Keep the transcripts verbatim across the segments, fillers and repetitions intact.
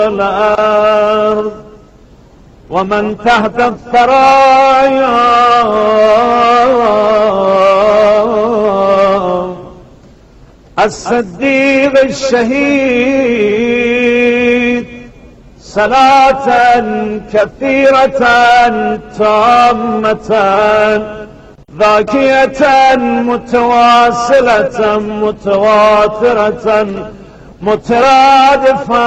الأرض ومن تحت الثرايا الصديق الشهيد صلاة كثيرة تامة ذاكية متواصلة متواترة مترادفة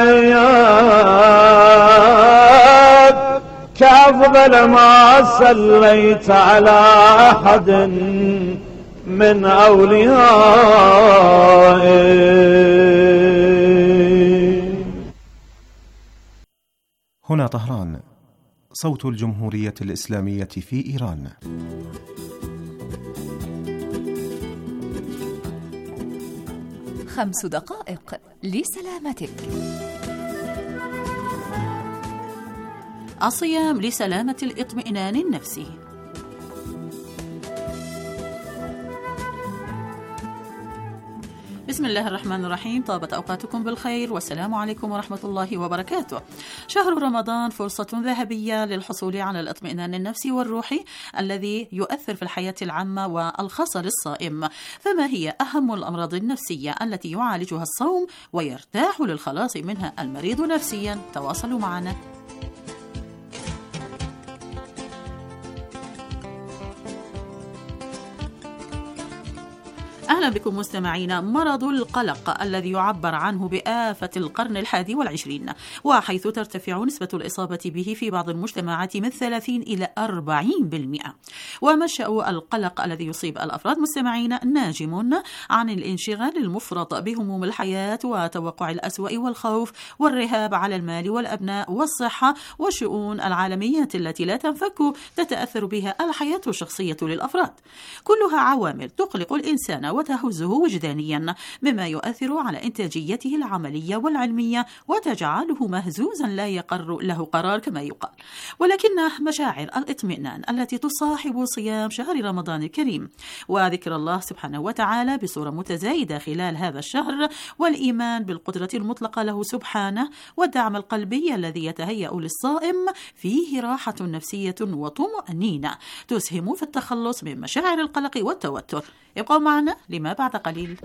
كأفضل ما صليت على أحد من أوليائي. هنا طهران، صوت الجمهورية الإسلامية في إيران. خمس دقائق لسلامتك. الصيام لسلامة الاطمئنان النفسي. بسم الله الرحمن الرحيم. طابت أوقاتكم بالخير والسلام عليكم ورحمة الله وبركاته. شهر رمضان فرصة ذهبية للحصول على الاطمئنان النفسي والروحي الذي يؤثر في الحياة العامة والخاصة للصائم. فما هي أهم الأمراض النفسية التي يعالجها الصوم ويرتاح للخلاص منها المريض نفسيا؟ تواصلوا معنا. أهلا بكم مستمعينا. مرض القلق الذي يعبر عنه بآفة القرن الحادي والعشرين، وحيث ترتفع نسبة الإصابة به في بعض المجتمعات من ثلاثين إلى أربعين بالمئة. ومنشأ القلق الذي يصيب الأفراد مستمعين ناجم عن الانشغال المفرط بهموم الحياة وتوقع الأسوأ والخوف والرهاب على المال والأبناء والصحة والشؤون العالمية التي لا تنفك تتأثر بها الحياة الشخصية للأفراد. كلها عوامل تقلق الإنسان وتهزه وجدانيا، مما يؤثر على إنتاجيته العملية والعلمية وتجعله مهزوزا لا يقر له قرار كما يقال. ولكن مشاعر الاطمئنان التي تصاحب صيام شهر رمضان الكريم وذكر الله سبحانه وتعالى بصورة متزايدة خلال هذا الشهر، والإيمان بالقدرة المطلقة له سبحانه، والدعم القلبي الذي يتهيأ للصائم، فيه راحة نفسية وطمأنينة تسهم في التخلص من مشاعر القلق والتوتر. يبقوا معنا لما بعد قليل.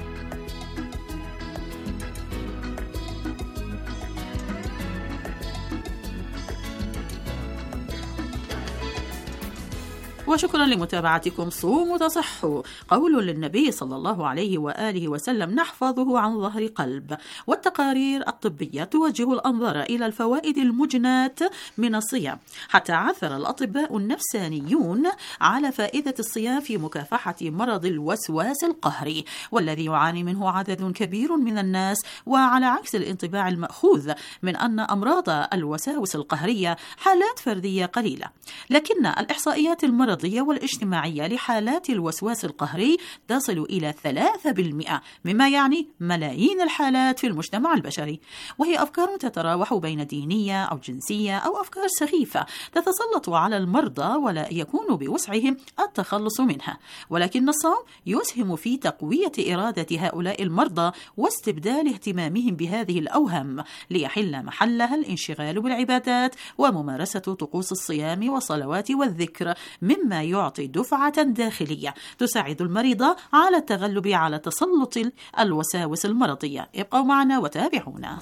وشكرا لمتابعتكم. صوموا تصحوا، قول للنبي صلى الله عليه وآله وسلم نحفظه عن ظهر قلب. والتقارير الطبية توجه الأنظار إلى الفوائد المجناة من الصيام، حتى عثر الأطباء النفسانيون على فائدة الصيام في مكافحة مرض الوسواس القهري، والذي يعاني منه عدد كبير من الناس. وعلى عكس الانطباع المأخوذ من أن أمراض الوساوس القهرية حالات فردية قليلة، لكن الإحصائيات المرضية والاجتماعية لحالات الوسواس القهري تصل إلى ثلاثة بالمئة، مما يعني ملايين الحالات في المجتمع البشري. وهي أفكار تتراوح بين دينية أو جنسية أو أفكار سخيفة تتسلط على المرضى ولا يكون بوسعهم التخلص منها. ولكن الصوم يسهم في تقوية إرادة هؤلاء المرضى واستبدال اهتمامهم بهذه الأوهام، ليحل محلها الانشغال بالعبادات وممارسة طقوس الصيام والصلوات والذكر، مما يعطي دفعة داخلية تساعد المريض على التغلب على تسلط الوساوس المرضية. ابقوا معنا وتابعونا.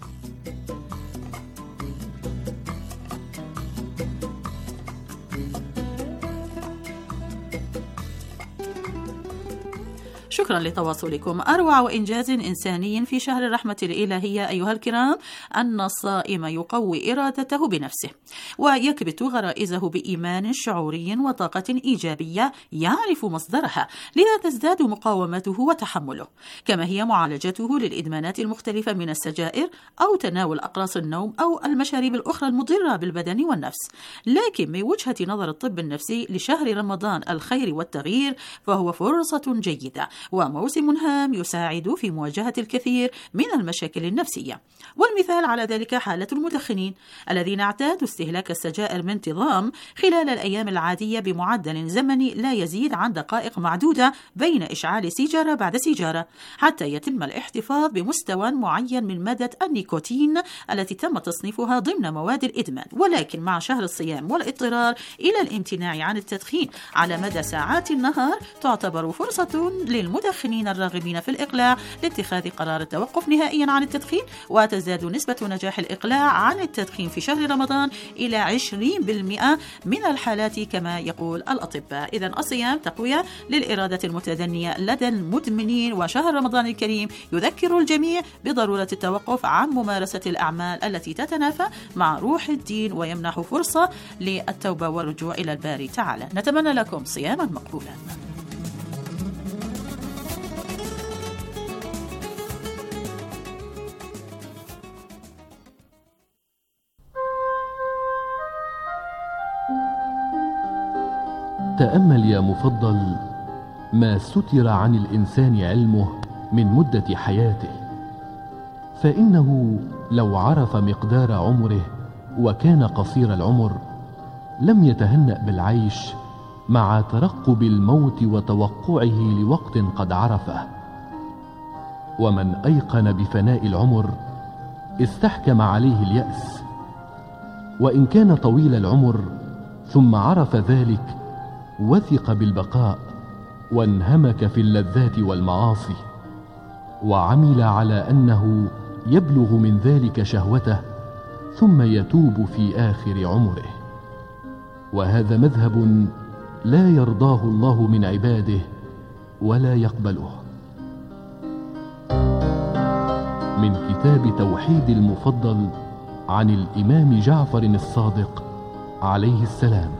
شكرا لتواصلكم. أروع إنجاز إنساني في شهر الرحمة الإلهية أيها الكرام أن الصائم يقوي إرادته بنفسه ويكبت غرائزه بإيمان شعوري وطاقة إيجابية يعرف مصدرها، لذا تزداد مقاومته وتحمله. كما هي معالجته للإدمانات المختلفة من السجائر أو تناول أقراص النوم أو المشاريب الأخرى المضرة بالبدن والنفس. لكن من وجهة نظر الطب النفسي لشهر رمضان الخير والتغيير، فهو فرصة جيدة وموسم هام يساعد في مواجهة الكثير من المشاكل النفسية. والمثال على ذلك حالة المدخنين الذين اعتادوا استهلاك السجائر بانتظام خلال الأيام العادية بمعدل زمني لا يزيد عن دقائق معدودة بين إشعال سيجارة بعد سيجارة، حتى يتم الاحتفاظ بمستوى معين من مادة النيكوتين التي تم تصنيفها ضمن مواد الإدمان. ولكن مع شهر الصيام والاضطرار إلى الامتناع عن التدخين على مدى ساعات النهار، تعتبر فرصة للمدخنين الراغبين في الإقلاع لاتخاذ قرار التوقف نهائيا عن التدخين، وتزداد نسبة نجاح الإقلاع عن التدخين في شهر رمضان إلى عشرين بالمئة من الحالات كما يقول الأطباء. إذن الصيام تقوية للإرادة المتدنية لدى المدمنين، وشهر رمضان الكريم يذكر الجميع بضرورة التوقف عن ممارسة الأعمال التي تتنافى مع روح الدين ويمنح فرصة للتوبة والرجوع إلى الباري تعالى. نتمنى لكم صياما مقبولا. تأمل يا مفضل ما ستر عن الإنسان علمه من مدة حياته، فإنه لو عرف مقدار عمره وكان قصير العمر لم يتهنأ بالعيش مع ترقب الموت وتوقعه لوقت قد عرفه. ومن أيقن بفناء العمر استحكم عليه اليأس، وإن كان طويل العمر ثم عرف ذلك وثق بالبقاء وانهمك في اللذات والمعاصي، وعمل على أنه يبلغ من ذلك شهوته ثم يتوب في آخر عمره. وهذا مذهب لا يرضاه الله من عباده ولا يقبله. من كتاب توحيد المفضل عن الإمام جعفر الصادق عليه السلام.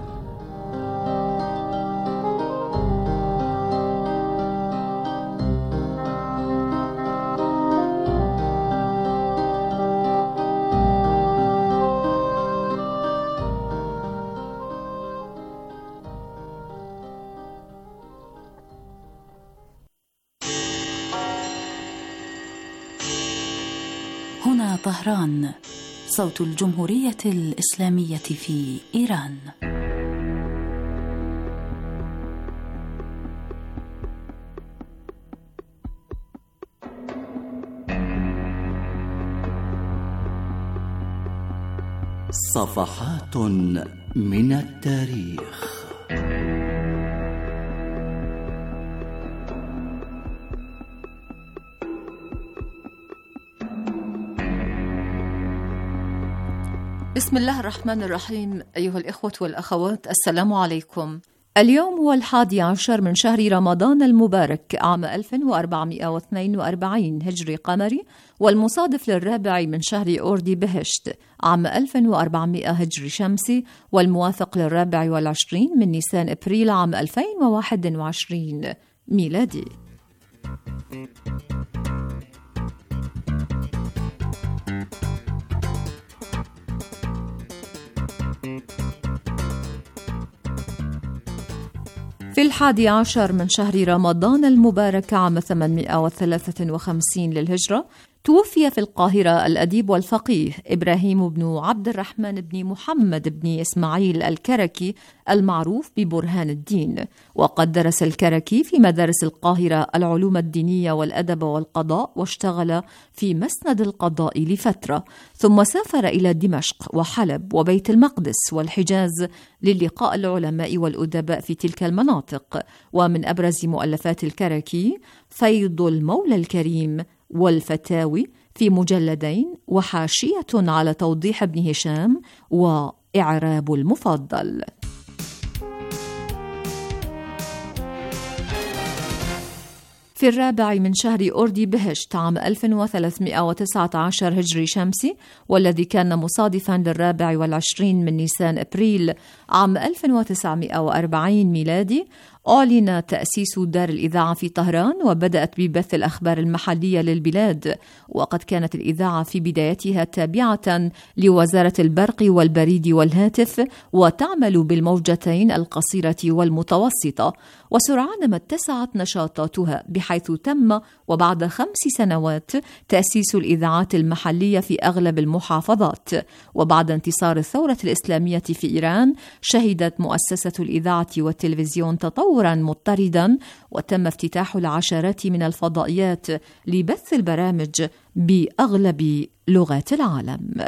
هنا طهران، صوت الجمهورية الإسلامية في إيران. صفحات من التاريخ. بسم الله الرحمن الرحيم. أيها الإخوة والأخوات، السلام عليكم. اليوم هو الحادي عشر من شهر رمضان المبارك عام ألف وأربعمائة واثنين وأربعين هجري قمري، والمصادف للرابع من شهر أوردي بهشت عام ألف وأربعمائة هجري شمسي، والموافق للرابع والعشرين من نيسان أبريل عام ألفين وواحد وعشرين ميلادي. في الحادي عشر من شهر رمضان المبارك عام ثمانمائة وثلاثة وخمسين للهجرة توفي في القاهرة الأديب والفقيه إبراهيم بن عبد الرحمن بن محمد بن إسماعيل الكركي المعروف ببرهان الدين. وقد درس الكركي في مدارس القاهرة العلوم الدينية والأدب والقضاء، واشتغل في مسند القضاء لفترة، ثم سافر إلى دمشق وحلب وبيت المقدس والحجاز للقاء العلماء والأدباء في تلك المناطق. ومن أبرز مؤلفات الكركي فيض المولى الكريم والفتاوي في مجلدين، وحاشية على توضيح ابن هشام، وإعراب المفضل. في الرابع من شهر أوردي بهشت عام ألف وثلاثمائة وتسعة عشر هجري شمسي، والذي كان مصادفا للرابع والعشرين من نيسان أبريل عام ألف وتسعمائة وأربعين ميلادي، أعلن تأسيس دار الإذاعة في طهران وبدأت ببث الأخبار المحلية للبلاد، وقد كانت الإذاعة في بدايتها تابعة لوزارة البرق والبريد والهاتف، وتعمل بالموجتين القصيرة والمتوسطة، وسرعان ما اتسعت نشاطاتها بحيث تم وبعد خمس سنوات تأسيس الإذاعات المحلية في أغلب المحافظات. وبعد انتصار الثورة الإسلامية في إيران شهدت مؤسسة الإذاعة والتلفزيون تطورا مضطردا، وتم افتتاح العشرات من الفضائيات لبث البرامج بأغلب لغات العالم.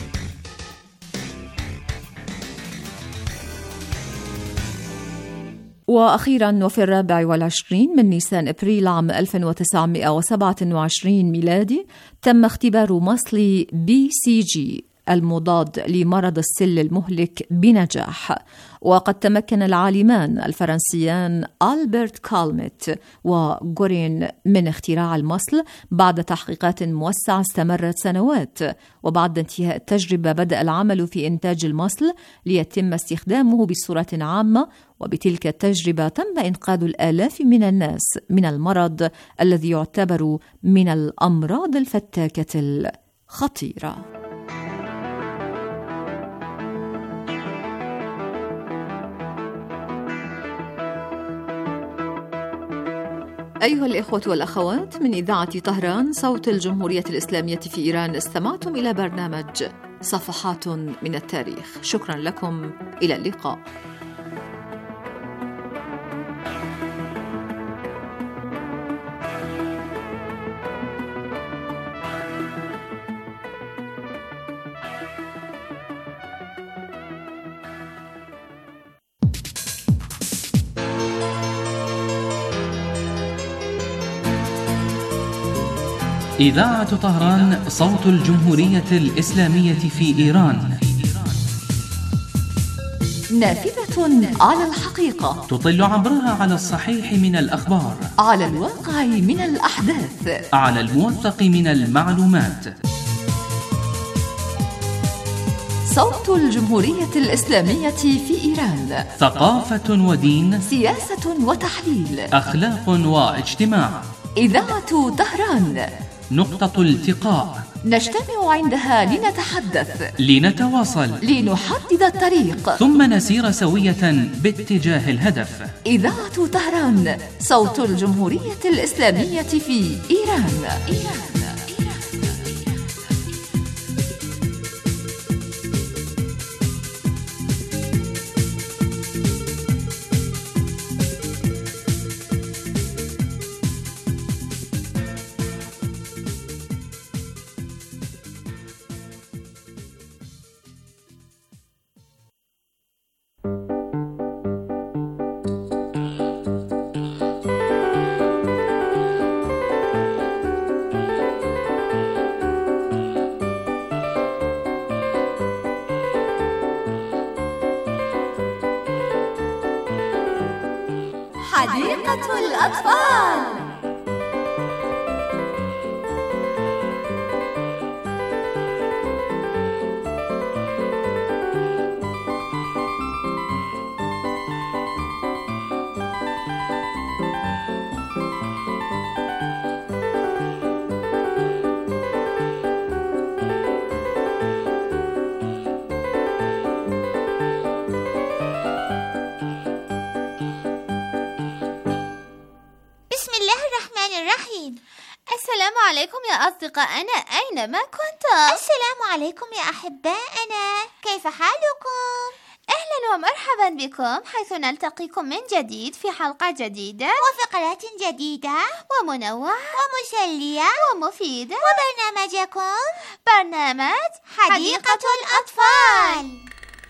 وأخيراً، وفي الرابع والعشرين من نيسان أبريل عام ألف وتسعمائة وسبعة وعشرين ميلادي تم اختبار مصل بي سي جي المضاد لمرض السل المهلك بنجاح، وقد تمكن العالمان الفرنسيان ألبرت كالمت وغورين من اختراع المصل بعد تحقيقات موسعة استمرت سنوات. وبعد انتهاء التجربة بدأ العمل في إنتاج المصل ليتم استخدامه بصورة عامة، وبتلك التجربة تم إنقاذ الآلاف من الناس من المرض الذي يعتبر من الأمراض الفتاكة الخطيرة. أيها الإخوة والأخوات، من إذاعة طهران صوت الجمهورية الإسلامية في إيران استمعتم إلى برنامج صفحات من التاريخ. شكرا لكم، إلى اللقاء. إذاعة طهران صوت الجمهورية الإسلامية في إيران، نافذة على الحقيقة، تطل عبرها على الصحيح من الأخبار، على الواقع من الأحداث، على الموثق من المعلومات. صوت الجمهورية الإسلامية في إيران، ثقافة ودين، سياسة وتحليل، أخلاق واجتماع. إذاعة طهران، نقطة التقاء، نجتمع عندها لنتحدث، لنتواصل، لنحدد الطريق، ثم نسير سوية باتجاه الهدف. إذاعة طهران، صوت الجمهورية الإسلامية في إيران. إيران. حديقة الأطفال. السلام عليكم يا أصدقائنا أينما كنتم. السلام عليكم يا أحبائنا، كيف حالكم؟ أهلا ومرحبا بكم، حيث نلتقيكم من جديد في حلقة جديدة وفقرات جديدة ومنوعة ومسلية ومفيدة، وبرنامجكم برنامج حديقة الأطفال.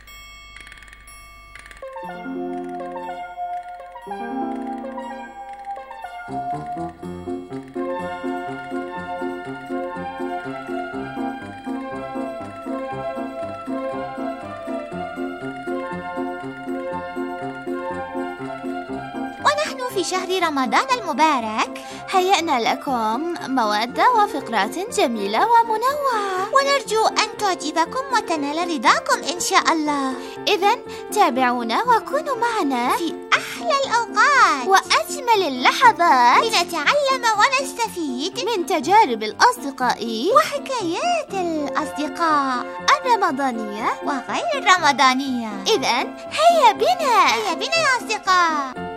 ونحن في شهر رمضان المبارك هيأنا لكم مواد وفقرات جميلة ومنوعة، ونرجو أن تعجبكم وتنال رضاكم إن شاء الله. إذن تابعونا وكونوا معنا في أحلى أحلى الأوقات وأجمل اللحظات لنتعلم ونستفيد من تجارب الأصدقاء وحكايات الأصدقاء الرمضانية وغير الرمضانية. إذن هيا بنا هيا بنا يا أصدقاء.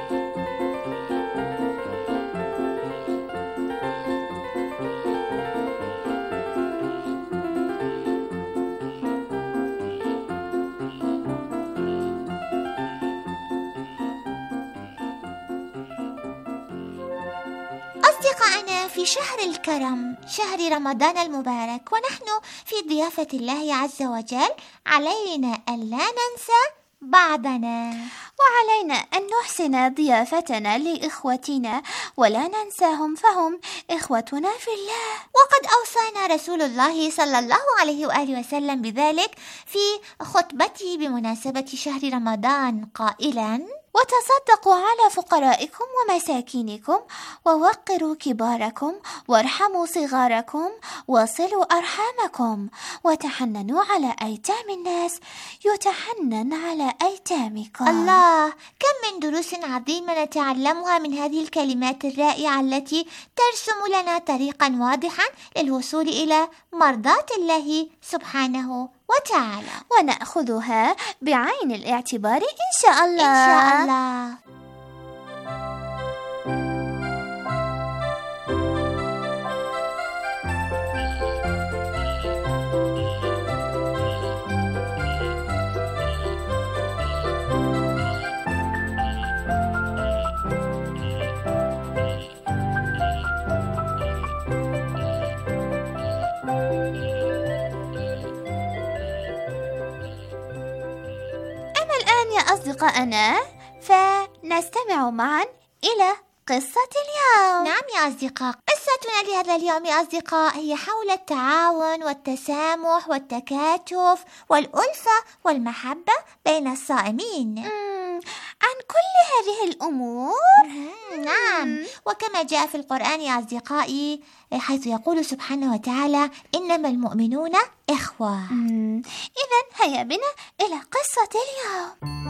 أصدقائنا، في شهر الكرم، شهر رمضان المبارك، ونحن في ضيافة الله عز وجل، علينا أن لا ننسى بعضنا، وعلينا أن نحسن ضيافتنا لإخوتنا ولا ننساهم، فهم إخوتنا في الله. وقد أوصانا رسول الله صلى الله عليه وآله وسلم بذلك في خطبته بمناسبة شهر رمضان قائلا: وتصدقوا على فقرائكم ومساكينكم، ووقروا كباركم، وارحموا صغاركم، وصلوا أرحامكم، وتحننوا على أيتام الناس يتحنن على أيتامكم. الله، كم من دروس عظيمة نتعلمها من هذه الكلمات الرائعة التي ترسم لنا طريقا واضحا للوصول إلى مرضاة الله سبحانه وتعالى، ونأخذها بعين الاعتبار إن شاء الله. إن شاء الله. أصدقائنا، فنستمع معا إلى قصة اليوم. نعم يا أصدقاء، قصتنا لهذا اليوم يا أصدقاء هي حول التعاون والتسامح والتكاتف والألفة والمحبة بين الصائمين. عن كل هذه الأمور؟ نعم، وكما جاء في القرآن يا أصدقائي، حيث يقول سبحانه وتعالى: إنما المؤمنون إخوة. إذن هيا بنا إلى قصة اليوم.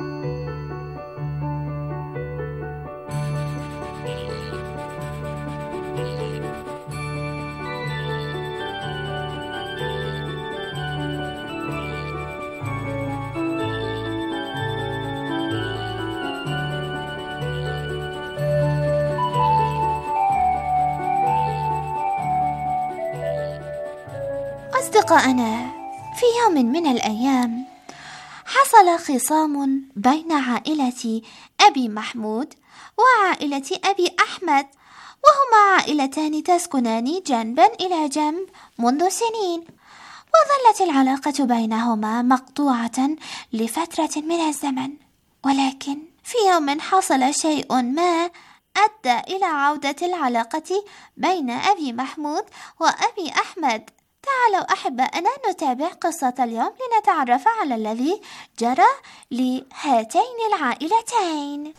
أصدقائنا، في يوم من الأيام حصل خصام بين عائلة أبي محمود وعائلة أبي أحمد، وهما عائلتان تسكنان جنبا إلى جنب منذ سنين، وظلت العلاقة بينهما مقطوعة لفترة من الزمن. ولكن في يوم حصل شيء ما أدى إلى عودة العلاقة بين أبي محمود وأبي أحمد. تعالوا أحبائنا نتابع قصة اليوم لنتعرف على الذي جرى لهاتين العائلتين.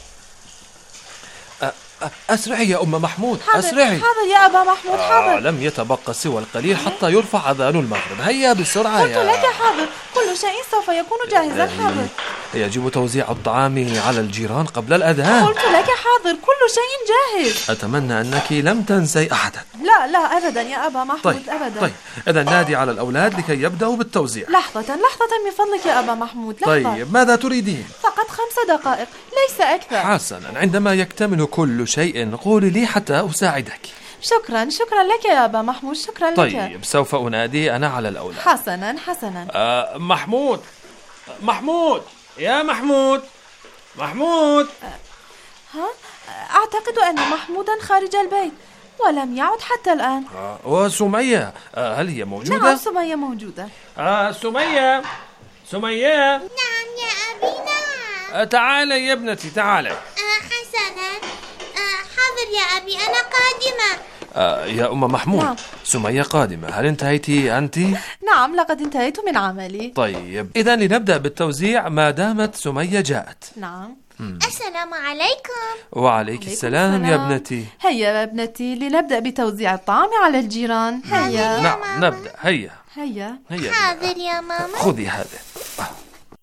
أسرعي يا أم محمود، حاضر. أسرعي. حاضر يا أبا محمود، حاضر. آه لم يتبقى سوى القليل حتى يرفع أذان المغرب. هيا بسرعة. قلت لك حاضر، كل شيء سوف يكون جاهزا. حاضر. يجب توزيع الطعام على الجيران قبل الأذان. قلت لك حاضر، كل شيء جاهز. أتمنى أنك لم تنسي أحدا. لا لا أبدا يا أبا محمود. طيب. أبدا. طيب إذا نادي على الأولاد لكي يبدأوا بالتوزيع. لحظة لحظة من فضلك يا أبا محمود، لحظة. طيب ماذا تريدين؟ فقط خمس دقائق ليس أكثر. حسنا، عندما يكتمل كل شيء قولي لي حتى أساعدك. شكرا شكرا لك يا أبا محمود، شكرا طيب لك. طيب سوف أنادي أنا على الأولاد. حسنا حسنا. آه محمود محمود يا محمود محمود. ها؟ أعتقد أن محمودا خارج البيت ولم يعد حتى الآن. آه وسمية، آه هل هي موجودة؟ نعم سمية موجودة. آه سمية سمية. نعم يا أبي. نعم. آه تعالي يا ابنتي تعالي. آه حسنا. آه حاضر يا أبي، أنا قادمة. آه يا أم محمود. نعم. سمية قادمة، هل انتهيتي أنت؟ نعم لقد انتهيت من عملي. طيب إذا لنبدأ بالتوزيع ما دامت سمية جاءت. نعم. مم. السلام عليكم. وعليك السلام, السلام يا ابنتي. هيا يا ابنتي لنبدأ بتوزيع الطعام على الجيران. هيا. نعم نبدأ. هيا هيا. هيا. حاضر يا ماما. خذي هذا. في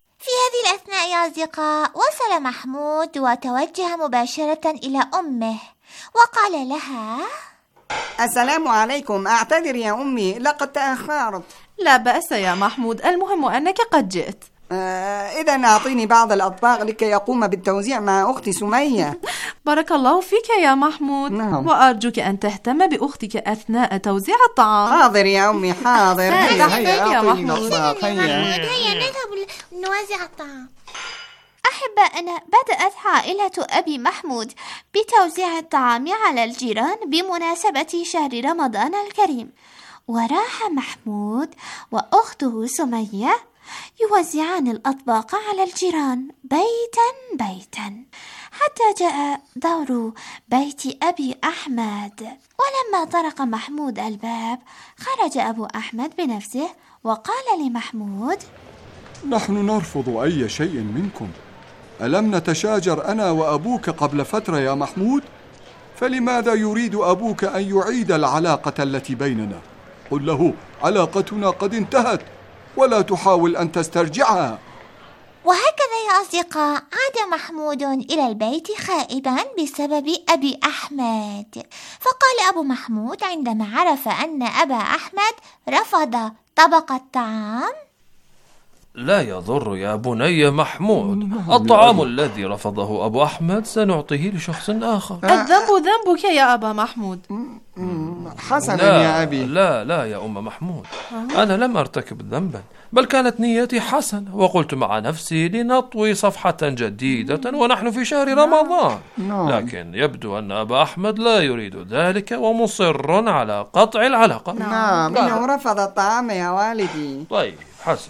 هذه الأثناء يا أصدقاء وصل محمود وتوجه مباشرة إلى أمه وقال لها: السلام عليكم، أعتذر يا أمي لقد تأخرت. لا بأس يا محمود، المهم أنك قد جئت. آه إذا أعطيني بعض الأطباق لكي يقوم بالتوزيع مع أختي سمية. بارك الله فيك يا محمود. نعم. وأرجوك أن تهتم بأختك أثناء توزيع الطعام. حاضر يا أمي حاضر. هيا هيا يا محمود. هيا نذهب نوزع الطعام. أحبائنا، بدأت عائلة أبي محمود بتوزيع الطعام على الجيران بمناسبة شهر رمضان الكريم، وراح محمود وأخته سمية يوزعان الأطباق على الجيران بيتا بيتا حتى جاء دور بيت أبي أحمد. ولما طرق محمود الباب خرج أبو أحمد بنفسه وقال لمحمود: نحن نرفض أي شيء منكم. ألم نتشاجر أنا وأبوك قبل فترة يا محمود؟ فلماذا يريد أبوك أن يعيد العلاقة التي بيننا؟ قل له علاقتنا قد انتهت ولا تحاول أن تسترجعها. وهكذا يا أصدقاء عاد محمود إلى البيت خائبا بسبب أبي أحمد. فقال أبو محمود عندما عرف أن أبا أحمد رفض طبق الطعام: لا يضر يا بني محمود، الطعام الذي رفضه أبو أحمد سنعطيه لشخص آخر. الذنب ذنبك يا أبا محمود. حسنا يا أبي. لا لا يا أم محمود، أنا لم أرتكب ذنبا، بل كانت نيتي حسنة، وقلت مع نفسي لنطوي صفحة جديدة ونحن في شهر رمضان. لكن يبدو أن أبا أحمد لا يريد ذلك ومصر على قطع العلاقة. نعم، إنه رفض الطعام يا والدي. طيب حسنا.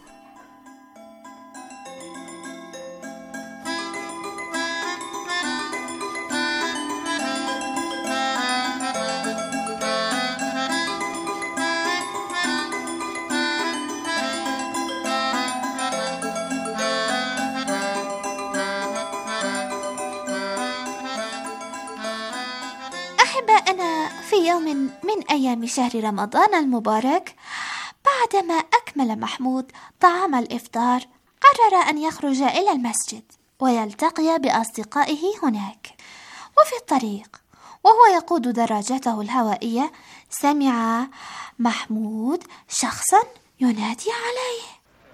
أحبائنا، في يوم من أيام شهر رمضان المبارك، بعدما أكمل محمود طعام الإفطار، قرر أن يخرج إلى المسجد ويلتقي بأصدقائه هناك. وفي الطريق وهو يقود دراجته الهوائية، سمع محمود شخصا ينادي عليه: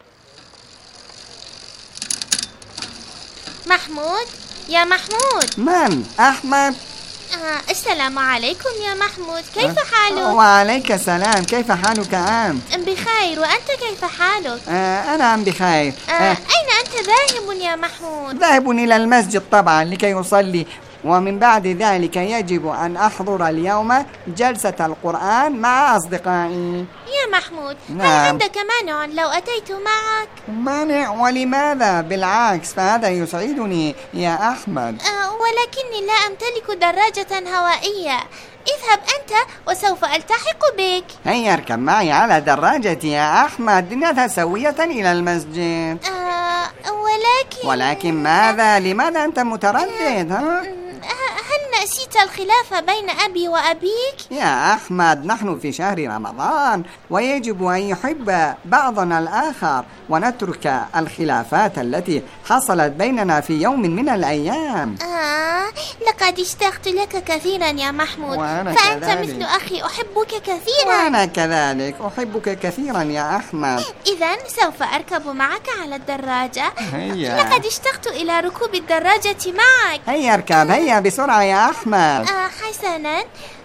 محمود يا محمود. من؟ أحمد. آه، السلام عليكم يا محمود، كيف حالك؟ وعليك السلام، كيف حالك أنت؟ بخير، وأنت كيف حالك؟ آه أنا بخير. آه آه أين أنت ذاهب يا محمود؟ ذاهب إلى المسجد طبعا لكي يصلي، ومن بعد ذلك يجب أن أحضر اليوم جلسة القرآن مع أصدقائي. يا محمود، نعم. هل عندك مانع لو أتيت معك؟ مانع؟ ولماذا؟ بالعكس، فهذا يسعدني يا أحمد. آه ولكني لا أمتلك دراجة هوائية. اذهب أنت وسوف ألتحق بك. هيا اركب معي على دراجتي يا أحمد، نذهب سوية إلى المسجد. آه ولكن ولكن ماذا؟ لماذا أنت متردد؟ ها؟ هل نسيت الخلاف بين أبي وأبيك؟ يا أحمد، نحن في شهر رمضان ويجب أن يحب بعضنا الآخر ونترك الخلافات التي حصلت بيننا في يوم من الأيام. آه لقد اشتقت لك كثيرا يا محمود، فأنت كذلك. مثل أخي أحبك كثيرا. وأنا كذلك أحبك كثيرا يا أحمد. إذن سوف أركب معك على الدراجة. هيا. لقد اشتقت إلى ركوب الدراجة معك. هيا اركب، هيا بسرعة يا أحمد. آه حسنا.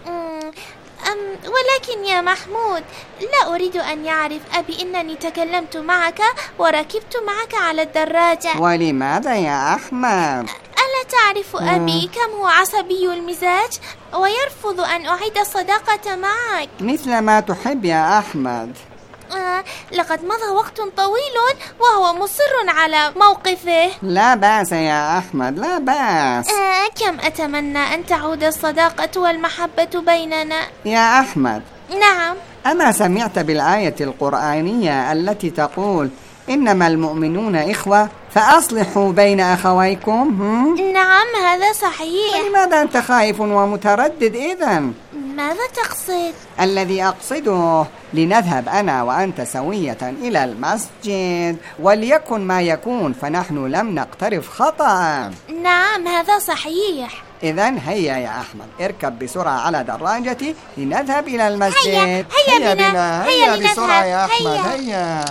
أم ولكن يا محمود، لا أريد أن يعرف أبي أنني تكلمت معك وركبت معك على الدراجة. ولماذا يا أحمد؟ ألا تعرف أبي كم هو عصبي المزاج ويرفض أن أعيد الصداقة معك؟ مثل ما تحب يا أحمد. آه لقد مضى وقت طويل وهو مصر على موقفه. لا بأس يا أحمد، لا بأس. آه كم أتمنى أن تعود الصداقة والمحبة بيننا يا أحمد. نعم. أما سمعت بالآية القرآنية التي تقول إنما المؤمنون إخوة فأصلحوا بين أخويكم؟ نعم هذا صحيح. لماذا أنت خائف ومتردد إذن؟ ماذا تقصد؟ الذي أقصده لنذهب أنا وأنت سوية إلى المسجد، وليكن ما يكون، فنحن لم نقترف خطأ. نعم هذا صحيح. إذن هيا يا أحمد، اركب بسرعة على دراجتي لنذهب إلى المسجد. هيا هيا, هيا بنا, بنا. هيا, هيا بسرعة يا أحمد. هيا, هيا.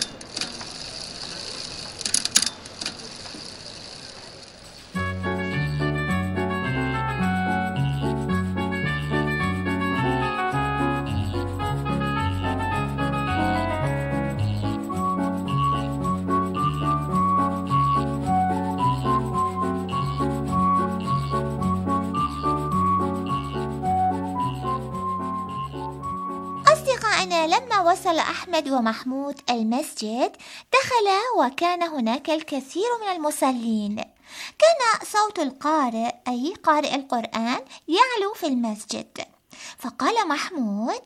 أصدقائنا، لما وصل أحمد ومحمود المسجد دخلا وكان هناك الكثير من المصلين. كان صوت القارئ أي قارئ القرآن يعلو في المسجد، فقال محمود: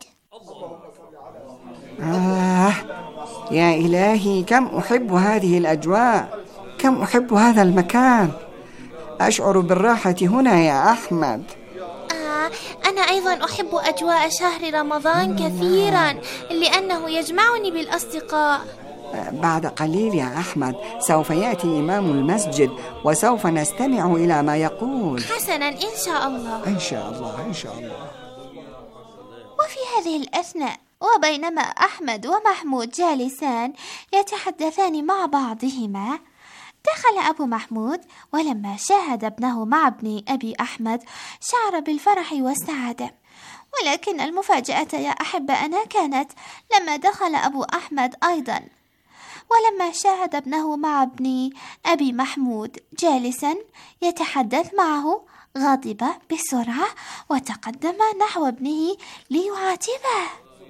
آه يا إلهي، كم أحب هذه الأجواء، كم أحب هذا المكان، أشعر بالراحة هنا يا أحمد. آه أنا أيضا أحب أجواء شهر رمضان كثيرا لأنه يجمعني بالأصدقاء. بعد قليل يا أحمد سوف يأتي إمام المسجد وسوف نستمع إلى ما يقول. حسنا إن شاء الله. إن شاء الله إن شاء الله. وفي هذه الأثناء وبينما أحمد ومحمود جالسان يتحدثان مع بعضهما، دخل أبو محمود، ولما شاهد ابنه مع ابن أبي أحمد شعر بالفرح والسعادة. ولكن المفاجأة يا أحبائنا كانت لما دخل أبو أحمد أيضا، ولما شاهد ابنه مع ابن أبي محمود جالسا يتحدث معه غضب بسرعة وتقدم نحو ابنه ليعاتبه.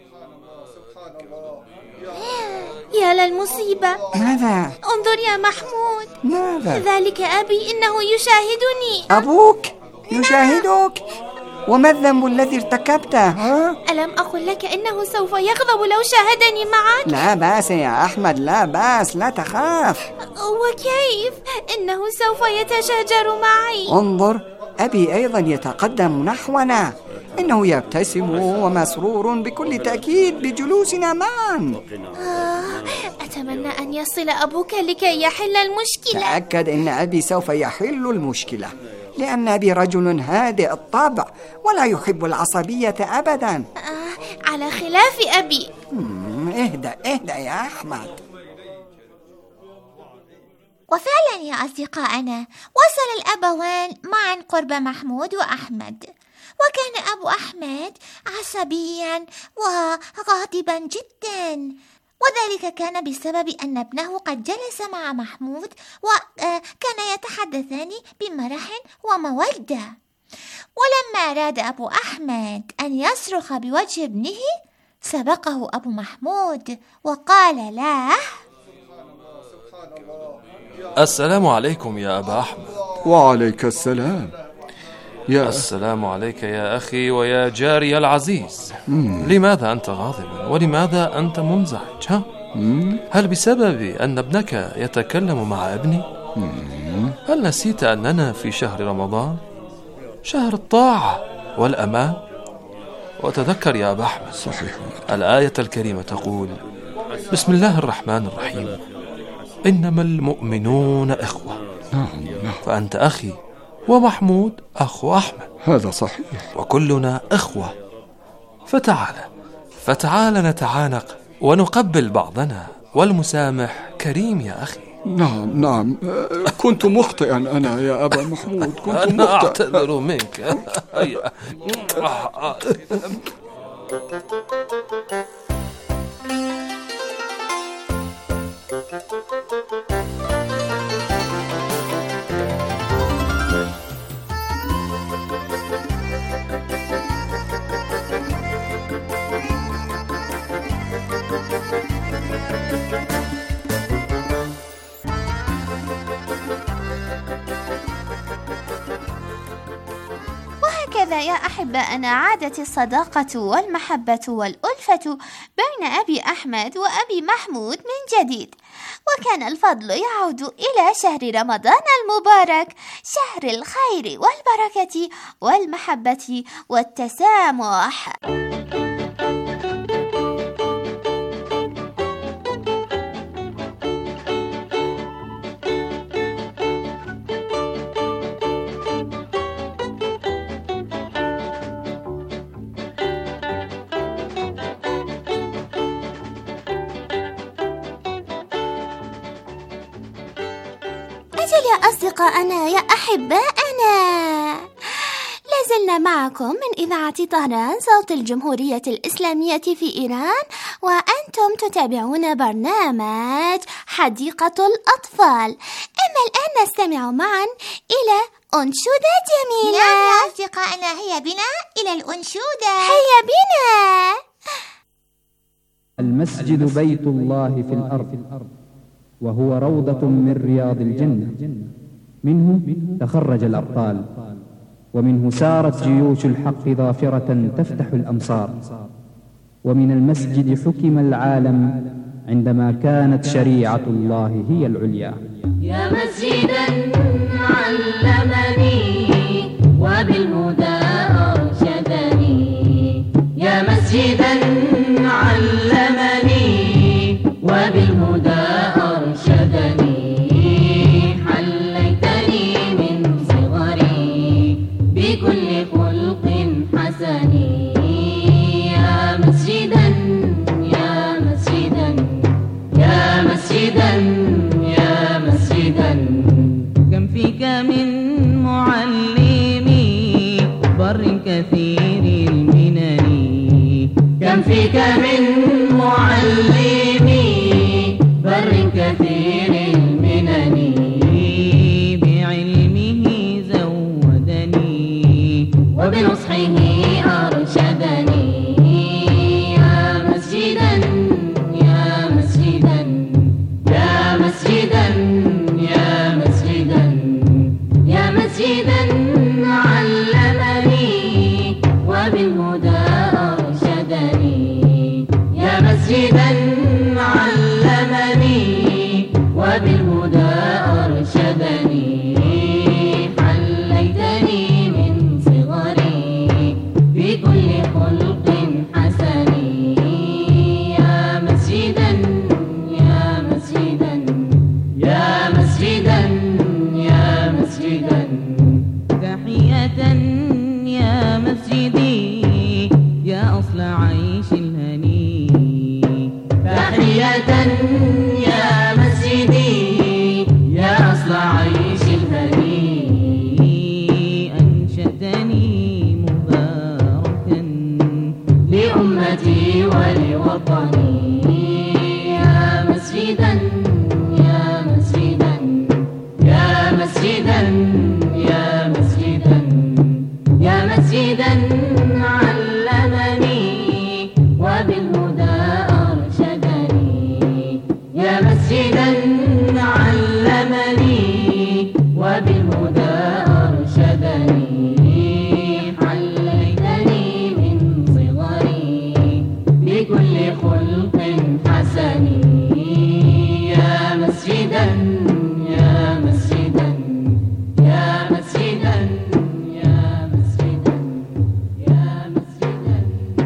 يا للمصيبة! ماذا؟ انظر يا محمود. ماذا؟ ذلك أبي، إنه يشاهدني. أبوك يشاهدك؟ وما الذنب الذي ارتكبته؟ ها؟ ألم أقل لك إنه سوف يغضب لو شاهدني معك؟ لا بأس يا أحمد، لا بأس، لا تخاف. وكيف؟ إنه سوف يتشاجر معي. انظر، أبي أيضا يتقدم نحونا، إنه يبتسم ومسرور بكل تأكيد بجلوسنا معا. آه، أتمنى أن يصل أبوك لكي يحل المشكلة. تأكد أن أبي سوف يحل المشكلة، لأن أبي رجل هادئ الطبع ولا يحب العصبية أبدا. آه، على خلاف أبي. اهدأ اهدأ يا أحمد. وفعلا يا أصدقائنا وصل الأبوان معا قرب محمود وأحمد، وكان أبو أحمد عصبيا وغاضبا جدا، وذلك كان بسبب أن ابنه قد جلس مع محمود وكان يتحدثان بمرح ومودة. ولما أراد أبو أحمد أن يصرخ بوجه ابنه سبقه أبو محمود وقال له: السلام عليكم يا أبا أحمد. وعليك السلام. يا السلام عليك يا أخي ويا جاري العزيز. مم. لماذا أنت غاضب ولماذا أنت منزعج؟ ها؟ هل بسبب أن ابنك يتكلم مع ابني؟ مم. هل نسيت أننا في شهر رمضان، شهر الطاعة والأمان؟ وتذكر يا أبا أحمد، صحيح، الآية الكريمة تقول: بسم الله الرحمن الرحيم، إنما المؤمنون إخوة. نعم نعم. فأنت أخي ومحمود أخو أحمد. هذا صحيح. وكلنا إخوة، فتعال فتعال نتعانق ونقبل بعضنا، والمسامح كريم يا أخي. نعم نعم، كنت مخطئا أنا يا أبا محمود، كنت أنا مخطئ. أعتذر منك. يا أحبائنا عادت الصداقة والمحبة والألفة بين أبي أحمد وأبي محمود من جديد، وكان الفضل يعود إلى شهر رمضان المبارك، شهر الخير والبركة والمحبة والتسامح. أجل يا أصدقائنا يا أحبائنا، لازلنا معكم من إذاعة طهران صوت الجمهورية الإسلامية في إيران، وأنتم تتابعون برنامج حديقة الأطفال. أما الآن نستمع معا إلى أنشودة جميلة. نعم يا أصدقائنا، هيا بنا إلى الأنشودة. هيا بنا. المسجد بيت الله في الأرض، وهو روضة من رياض الجنة، منه تخرج الأبطال، ومنه سارت جيوش الحق ظافرة تفتح الأمصار، ومن المسجد حكم العالم عندما كانت شريعة الله هي العليا. يا مسجدا علمني وبالهدى أرشدني، يا مسجدا علمني وبالهدى أرشدني، حليتني من صغري بكل خلق حسن، يا مسجدا يا مسجدا يا مسجدا يا مسجدا، كم فيك من معلمي بر كثير المنن، كم فيك من معلمي بر كثير المنن، بعلمه زودني وبنصحه أرشدني، يا مسجدا يا مسجدا يا مسجدا يا مسجدا يا مسجدا علمني وبالهدى أرشدني، يا مسجدا علمني وبالهدى أرشدني، حليتني من صغري بكل خلق حسن، يا مسجدا يا مسجدا يا مسجدا يا مسجدا، تحية يا مسجدي يا أصل عيش الهني، تحية يا مسجدي يا أصل عيش الهني، أنشدني مباركا لأمتي ولوطني، يا مسجدا يا مسجدا يا مسجدا يا مسجدا يا مسجدا علمني وبالهدى أرشدني، يا مسجدا علمني وبالهدى أرشدني، حليتني من صغري بكل خلق حسن، يا مسجدا يا مسجدا يا مسجدا يا مسجدا يا مسجدا.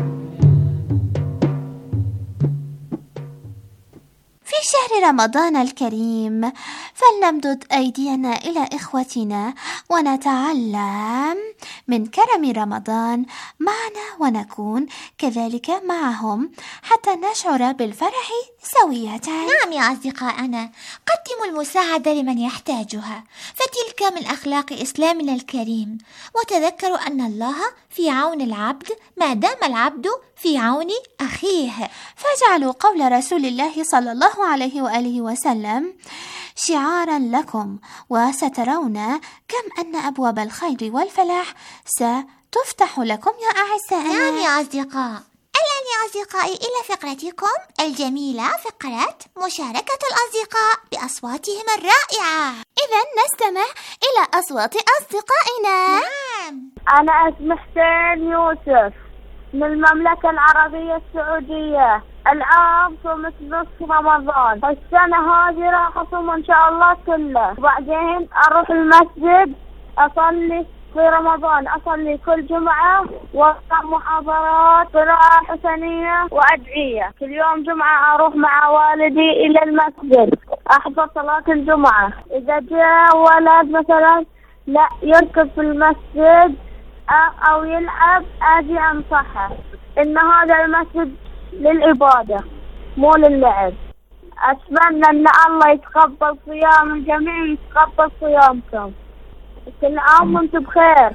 في شهر رمضان الكريم فلنمدد أيدينا إلى إخوتنا ونتعلم من كرم رمضان معنا، ونكون كذلك معهم حتى نشعر بالفرح سوية. نعم يا أصدقائنا، قدموا المساعدة لمن يحتاجها، فتلك من أخلاق إسلامنا الكريم، وتذكروا أن الله في عون العبد ما دام العبد في عون أخيه. فاجعلوا قول رسول الله صلى الله عليه وآله وسلم شعارا لكم، وسترون كم أن أبواب الخير والفلاح ستفتح لكم يا أعزائنا. نعم يا أصدقاء، الآن يا أصدقائي إلى فقرتكم الجميلة، فقرة مشاركة الأصدقاء بأصواتهم الرائعة. إذن نستمع إلى أصوات أصدقائنا. نعم. أنا اسمي حسين يوسف من المملكة العربية السعودية. الآن صمت نصف رمضان، السنة هذه راح أصوم إن شاء الله كله، وبعدين أروح المسجد أصلي في رمضان، أصلي كل جمعة وأقرأ محاضرات قراءة حسنية وأدعية. كل يوم جمعة أروح مع والدي إلى المسجد أحضر صلاة الجمعة. إذا جاء ولد مثلا لا يركض في المسجد أو يلعب أجي أنصحه إن هذا المسجد للعبادة مو للعب. أتمنى أن الله يتقبل صيام الجميع ويتقبل صيامكم. كل عام وانتم بخير.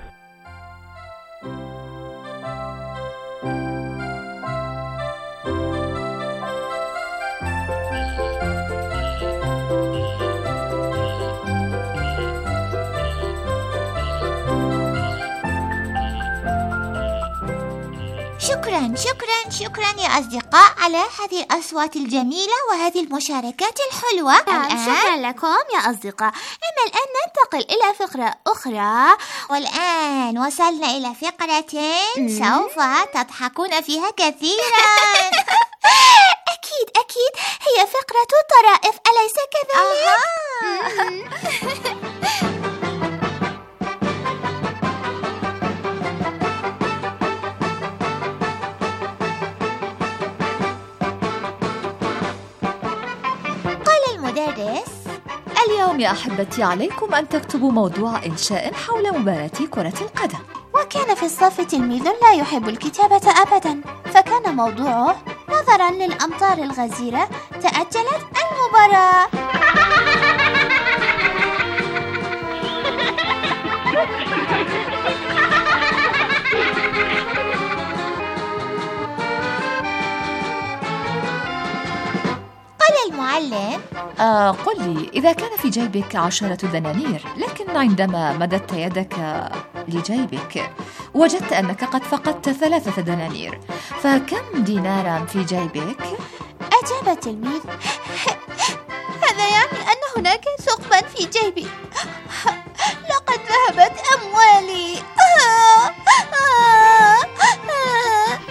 شكرا شكرا شكرا يا أصدقاء على هذه الأصوات الجميلة وهذه المشاركات الحلوة. الآن شكرا لكم يا أصدقاء. أما الآن ننتقل إلى فقرة أخرى، والآن وصلنا إلى فقرة سوف تضحكون فيها كثيرا. أكيد أكيد هي فقرة طرائف، أليس كذلك؟ اليوم يا أحبتي عليكم أن تكتبوا موضوع إنشاء حول مباراة كرة القدم. وكان في الصف تلميذ لا يحب الكتابة أبدا، فكان موضوعه نظرا للأمطار الغزيرة تأجلت المباراة. المعلم آه قل لي، إذا كان في جيبك عشرة دنانير، لكن عندما مددت يدك لجيبك وجدت أنك قد فقدت ثلاثة دنانير، فكم دينارا في جيبك؟ أجاب التلميذ: هذا يعني أن هناك ثقبا في جيبي، لقد ذهبت أموالي. آه آه آه.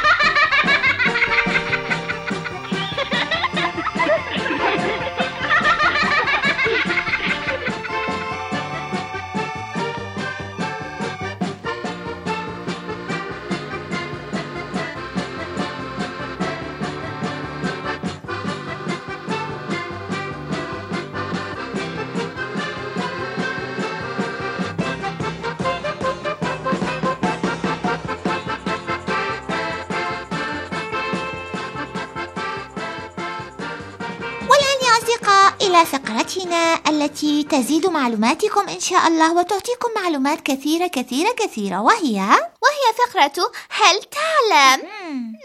إلى فقرتنا التي تزيد معلوماتكم إن شاء الله وتعطيكم معلومات كثيرة كثيرة كثيرة، وهي وهي فقرة هل تعلم؟ مم.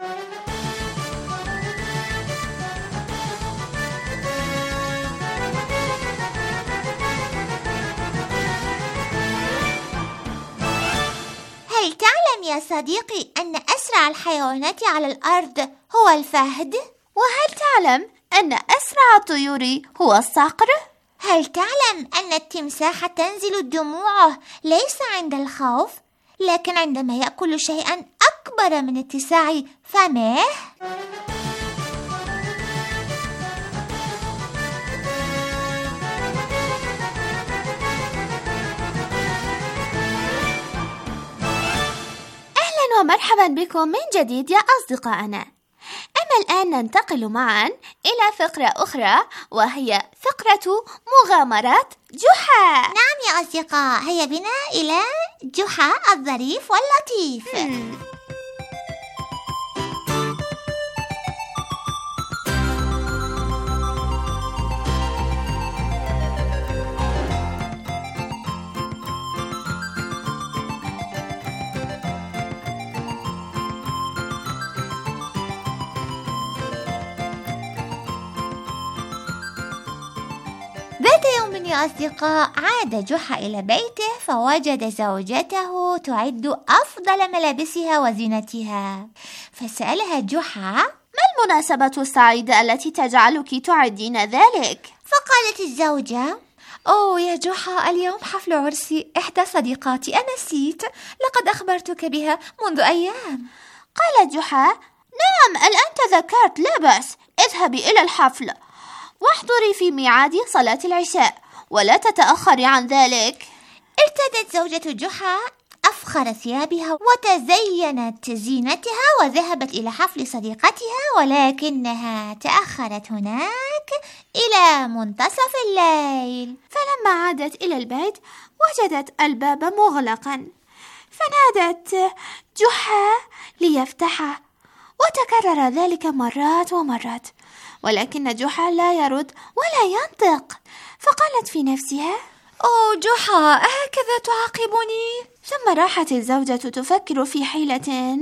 هل تعلم يا صديقي أن أسرع الحيوانات على الأرض هو الفهد؟ وهل تعلم أن أسرع الطيور هو الصقر؟ هل تعلم أن التمساح تنزل دموعه ليس عند الخوف، لكن عندما يأكل شيئا أكبر من اتساع فمه؟ أهلا ومرحبا بكم من جديد يا أصدقائنا. أما الآن ننتقل معا إلى فقرة أخرى، وهي فقرة مغامرات جحا. نعم يا أصدقاء، هيا بنا إلى جحا الظريف واللطيف. مم. ذات يوم يا أصدقاء، عاد جحا إلى بيته فوجد زوجته تعد أفضل ملابسها وزينتها، فسألها جحا: ما المناسبة السعيدة التي تجعلك تعدين ذلك؟ فقالت الزوجة: أوه يا جحا، اليوم حفل عرسي إحدى صديقاتي، أنسيت؟ لقد أخبرتك بها منذ أيام. قالت جحا: نعم الآن تذكرت، لا بأس، اذهبي إلى الحفل واحضري في ميعاد صلاة العشاء ولا تتأخري عن ذلك. ارتدت زوجة جحا أفخر ثيابها وتزينت زينتها وذهبت إلى حفل صديقتها، ولكنها تأخرت هناك إلى منتصف الليل. فلما عادت إلى البيت وجدت الباب مغلقا، فنادت جحا ليفتحه، وتكرر ذلك مرات ومرات، ولكن جحا لا يرد ولا ينطق. فقالت في نفسها: أوه جحا، هكذا تعاقبني؟ ثم راحت الزوجة تفكر في حيلة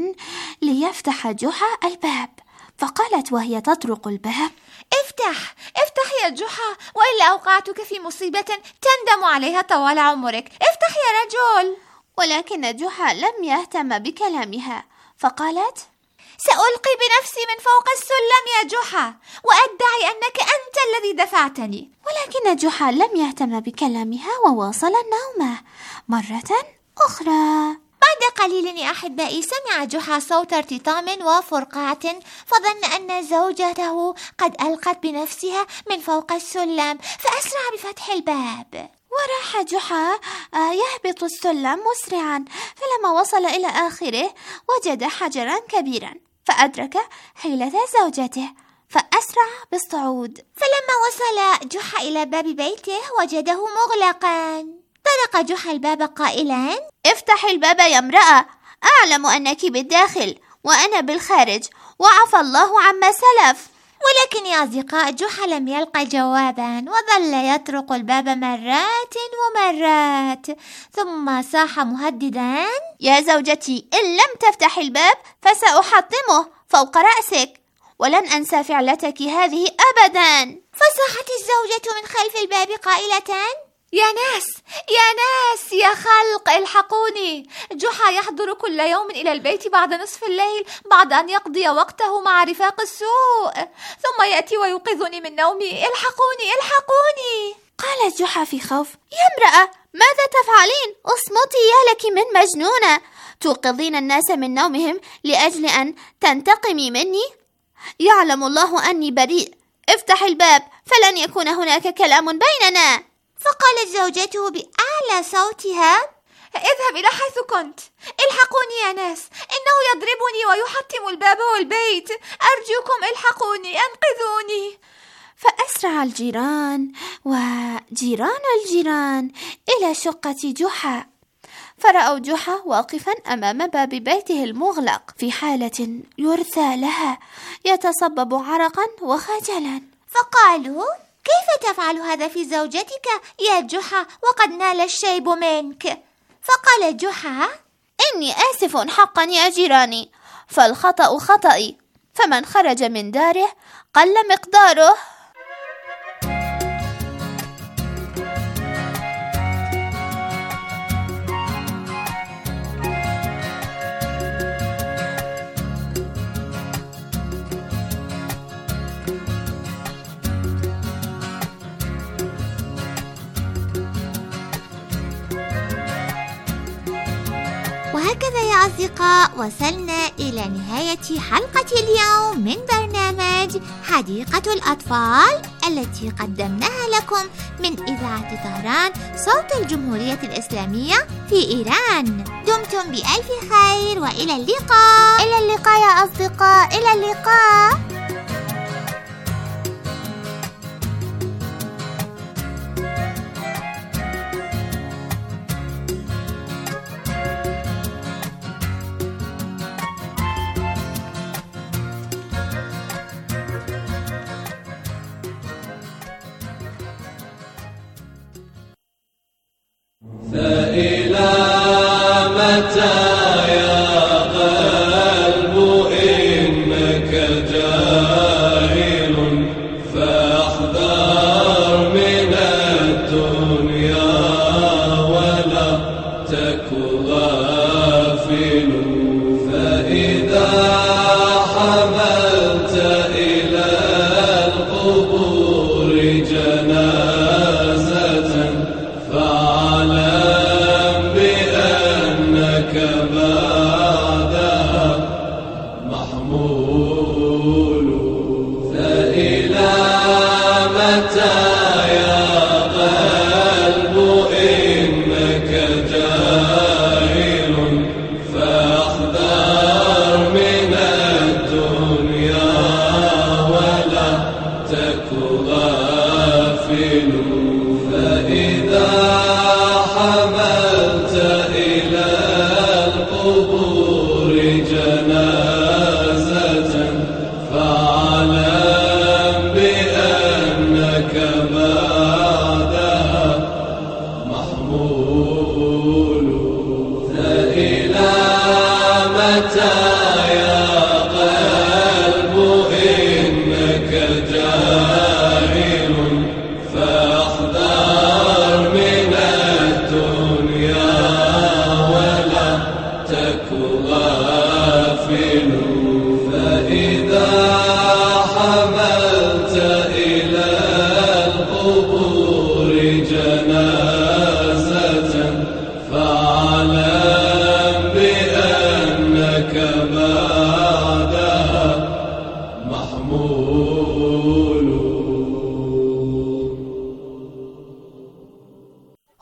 ليفتح جحا الباب، فقالت وهي تطرق الباب: افتح افتح يا جحا، وإلا أوقعتك في مصيبة تندم عليها طوال عمرك، افتح يا رجل. ولكن جحا لم يهتم بكلامها، فقالت: سألقي بنفسي من فوق السلم يا جحا، وأدعي أنك أنت الذي دفعتني. ولكن جحا لم يهتم بكلامها وواصل النوم مرة أخرى. بعد قليل يا أحبائي سمع جحا صوت ارتطام وفرقعة، فظن أن زوجته قد ألقت بنفسها من فوق السلم، فأسرع بفتح الباب. وراح جحا يهبط السلم مسرعا، فلما وصل إلى آخره وجد حجرا كبيرا، فأدرك حيلة زوجته فأسرع بالصعود. فلما وصل جحا إلى باب بيته وجده مغلقا. طرق جحا الباب قائلا: افتح الباب يا امرأة، أعلم أنك بالداخل وأنا بالخارج، وعفى الله عما سلف. ولكن يا أصدقاء جحا لم يلقى جوابا، وظل يطرق الباب مرات ومرات، ثم صاح مهددا: يا زوجتي، إن لم تفتح الباب فسأحطمه فوق رأسك، ولن أنسى فعلتك هذه أبدا. فصاحت الزوجة من خلف الباب قائلة: يا ناس يا ناس يا خلق، الحقوني، جحا يحضر كل يوم إلى البيت بعد نصف الليل بعد أن يقضي وقته مع رفاق السوء، ثم يأتي ويوقظني من نومي، الحقوني الحقوني. قالت جحا في خوف: يا امرأة، ماذا تفعلين؟ اصمتي، يا لك من مجنونة، توقظين الناس من نومهم لأجل أن تنتقمي مني؟ يعلم الله أني بريء، افتح الباب فلن يكون هناك كلام بيننا. فقالت زوجته بأعلى صوتها: اذهب إلى حيث كنت، الحقوني يا ناس، إنه يضربني ويحطم الباب والبيت، أرجوكم الحقوني أنقذوني. فأسرع الجيران وجيران الجيران إلى شقة جحا، فرأوا جحا واقفا أمام باب بيته المغلق في حالة يرثى لها، يتصبب عرقا وخجلا. فقالوا: كيف تفعل هذا في زوجتك يا جحا وقد نال الشيب منك؟ فقال جحا: إني آسف حقا يا جيراني، فالخطأ خطئي، فمن خرج من داره قل مقداره. وهكذا يا أصدقاء وصلنا إلى نهاية حلقة اليوم من برنامج حديقة الأطفال التي قدمناها لكم من إذاعة طهران صوت الجمهورية الإسلامية في إيران. دمتم بألف خير وإلى اللقاء. إلى اللقاء يا أصدقاء، إلى اللقاء. فإلى متى يا قلب إنك جاهل، فاحذر من الدنيا ولا تك غافل. فإذا حملت إلى القبور جنازة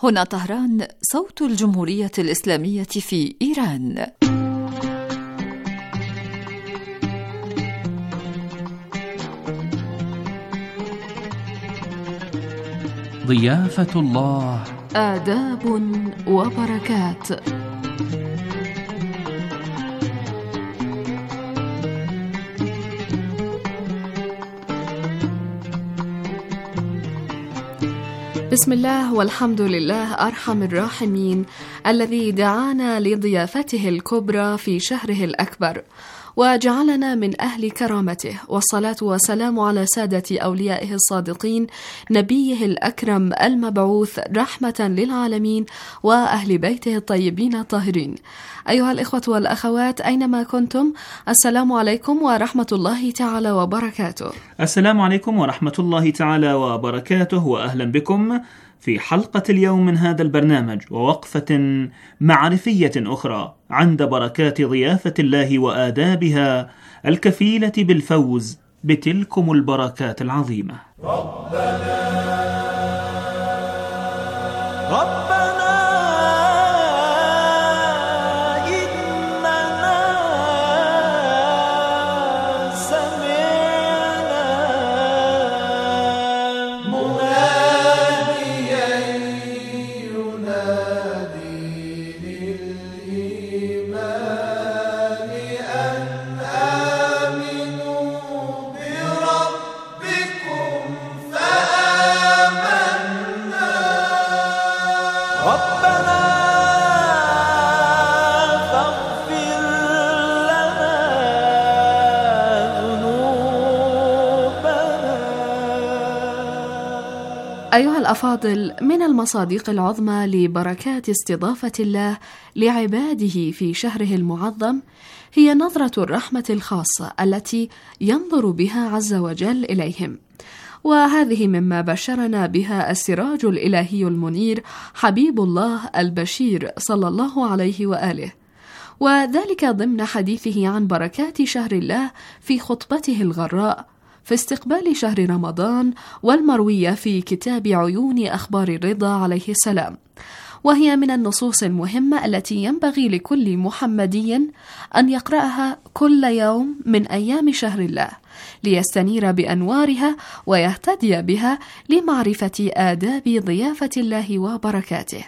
هنا طهران، صوت الجمهورية الإسلامية في إيران. ضيافة الله، آداب وبركات. بسم الله والحمد لله أرحم الراحمين، الذي دعانا لضيافته الكبرى في شهره الأكبر وجعلنا من أهل كرامته، والصلاة والسلام على سادة أوليائه الصادقين، نبيه الأكرم المبعوث رحمة للعالمين، وأهل بيته الطيبين الطاهرين. أيها الإخوة والأخوات أينما كنتم، السلام عليكم ورحمة الله تعالى وبركاته. السلام عليكم ورحمة الله تعالى وبركاته، وأهلا بكم في حلقة اليوم من هذا البرنامج، ووقفة معرفية أخرى عند بركات ضيافة الله وآدابها الكفيلة بالفوز بتلكم البركات العظيمة. ربنا ربنا أيها الأفاضل، من المصادق العظمى لبركات استضافة الله لعباده في شهره المعظم هي نظرة الرحمة الخاصة التي ينظر بها عز وجل إليهم، وهذه مما بشرنا بها السراج الإلهي المنير حبيب الله البشير صلى الله عليه وآله، وذلك ضمن حديثه عن بركات شهر الله في خطبته الغراء في استقبال شهر رمضان، والمروية في كتاب عيون أخبار الرضا عليه السلام، وهي من النصوص المهمة التي ينبغي لكل محمدي أن يقرأها كل يوم من أيام شهر الله ليستنير بأنوارها ويهتدي بها لمعرفة آداب ضيافة الله وبركاته.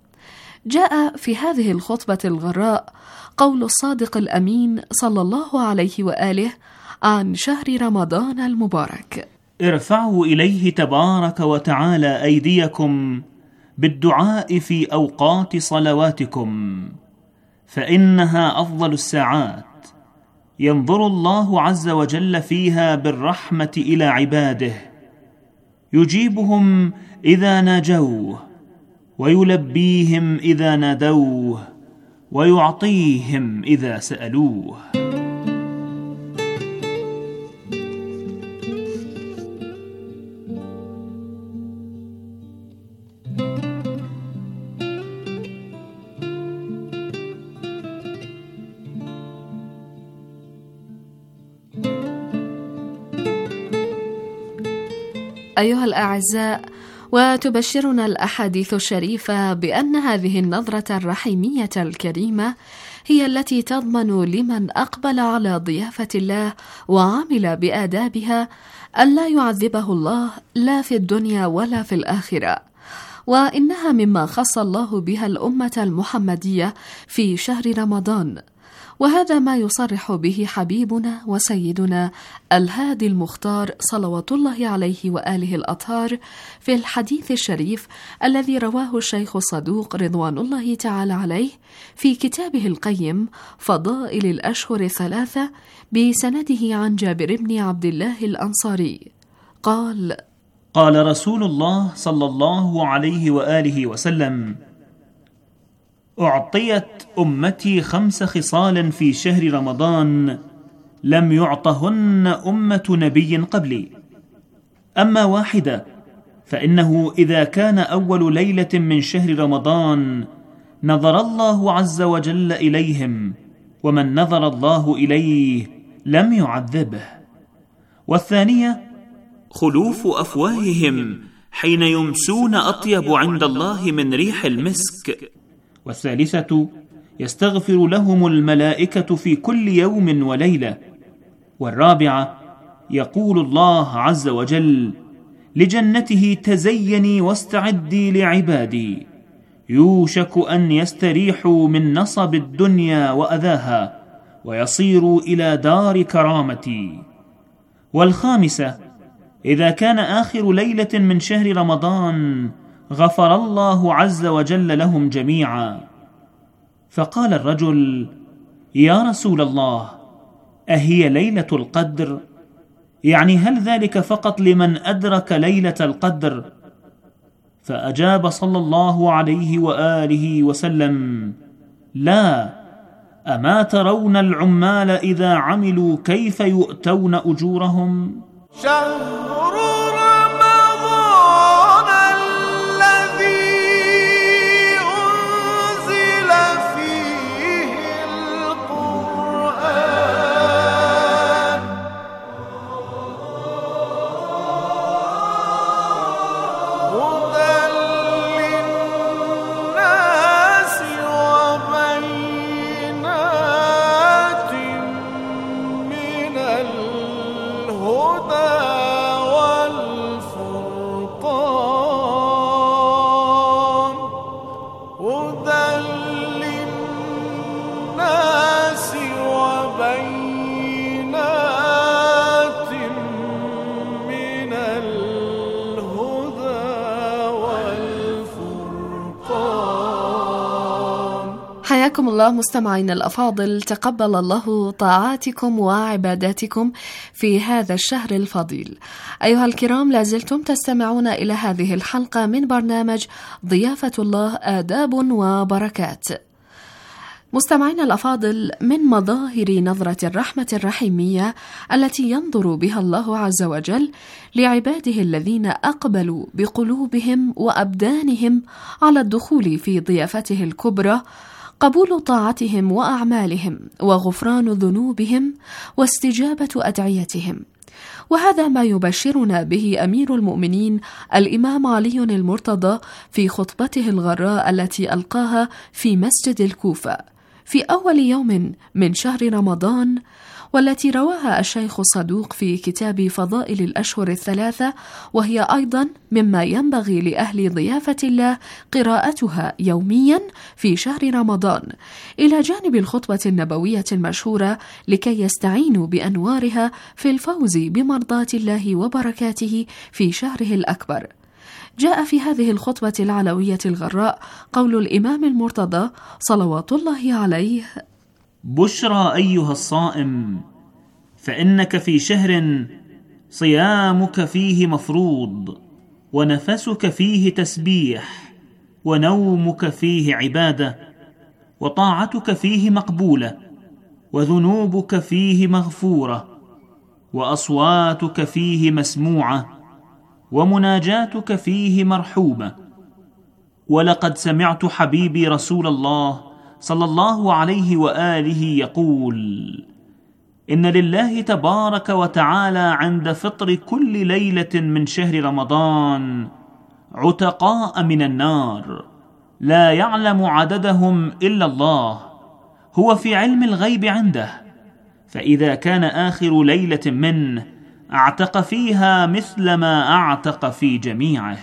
جاء في هذه الخطبة الغراء قول الصادق الأمين صلى الله عليه وآله عن شهر رمضان المبارك: ارفعوا إليه تبارك وتعالى أيديكم بالدعاء في أوقات صلواتكم، فإنها أفضل الساعات، ينظر الله عز وجل فيها بالرحمة إلى عباده، يجيبهم إذا ناجوه، ويلبيهم إذا نادوه، ويعطيهم إذا سألوه. أيها الأعزاء، وتبشرنا الأحاديث الشريفة بأن هذه النظرة الرحيمية الكريمة هي التي تضمن لمن أقبل على ضيافة الله وعمل بآدابها أن لا يعذبه الله لا في الدنيا ولا في الآخرة، وإنها مما خص الله بها الأمة المحمدية في شهر رمضان، وهذا ما يصرح به حبيبنا وسيدنا الهادي المختار صلوات الله عليه وآله الأطهار في الحديث الشريف الذي رواه الشيخ الصدوق رضوان الله تعالى عليه في كتابه القيم فضائل الأشهر الثلاثة بسنده عن جابر بن عبد الله الأنصاري قال: قال رسول الله صلى الله عليه وآله وسلم: أعطيت أمتي خمس خصال في شهر رمضان لم يعطهن أمة نبي قبلي، أما واحدة فإنه إذا كان أول ليلة من شهر رمضان نظر الله عز وجل إليهم، ومن نظر الله إليه لم يعذبه، والثانية خلوف أفواههم حين يمسون أطيب عند الله من ريح المسك. والثالثة يستغفر لهم الملائكة في كل يوم وليلة. والرابعة يقول الله عز وجل لجنته: تزيني واستعدي لعبادي، يوشك أن يستريحوا من نصب الدنيا وأذاها ويصيروا إلى دار كرامتي. والخامسة إذا كان آخر ليلة من شهر رمضان غفر الله عز وجل لهم جميعا. فقال الرجل: يا رسول الله، أهي ليلة القدر؟ يعني هل ذلك فقط لمن أدرك ليلة القدر؟ فأجاب صلى الله عليه وآله وسلم: لا، أما ترون العمال إذا عملوا كيف يؤتون أجورهم؟ شهر رمضان الذي أنزل فيه القرآن هدى للناس وبينات من الهدى والفرقان هدى للناس وبينات من الهدى والفرقان. حياكم الله مستمعين الأفاضل، تقبل الله طاعاتكم وعباداتكم في هذا الشهر الفضيل. أيها الكرام، لازلتم تستمعون إلى هذه الحلقة من برنامج ضيافة الله آداب وبركات. مستمعين الأفاضل، من مظاهر نظرة الرحمة الرحيمية التي ينظر بها الله عز وجل لعباده الذين أقبلوا بقلوبهم وأبدانهم على الدخول في ضيافته الكبرى قبول طاعتهم وأعمالهم وغفران ذنوبهم واستجابة أدعيتهم. وهذا ما يبشرنا به أمير المؤمنين الإمام علي المرتضى في خطبته الغراء التي ألقاها في مسجد الكوفة في أول يوم من شهر رمضان، والتي رواها الشيخ صدوق في كتاب فضائل الأشهر الثلاثة، وهي أيضا مما ينبغي لأهل ضيافة الله قراءتها يوميا في شهر رمضان، إلى جانب الخطبة النبوية المشهورة لكي يستعينوا بأنوارها في الفوز بمرضاة الله وبركاته في شهره الأكبر. جاء في هذه الخطبة العلوية الغراء قول الإمام المرتضى صلوات الله عليه: بشرى أيها الصائم، فإنك في شهر صيامك فيه مفروض، ونفسك فيه تسبيح، ونومك فيه عبادة، وطاعتك فيه مقبولة، وذنوبك فيه مغفورة، وأصواتك فيه مسموعة، ومناجاتك فيه مرحومة. ولقد سمعت حبيبي رسول الله صلى الله عليه وآله يقول: إن لله تبارك وتعالى عند فطر كل ليلة من شهر رمضان عتقاء من النار لا يعلم عددهم إلا الله، هو في علم الغيب عنده، فإذا كان آخر ليلة منه اعتق فيها مثل ما اعتق في جميعه.